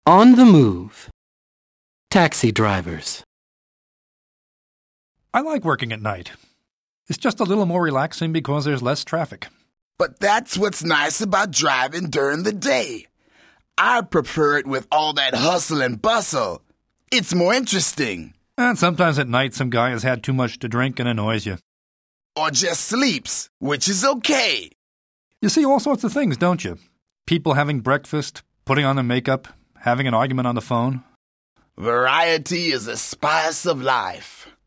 On the move. Taxi drivers. I like working at night. It's just a little more relaxing because there's less traffic. But that's what's nice about driving during the day. I prefer it with all that hustle and bustle. It's more interesting. And sometimes at night some guy has had too much to drink and annoys you. Or just sleeps, which is okay. You see all sorts of things, don't you? People having breakfast, putting on their makeup, having an argument on the phone. Variety is the spice of life.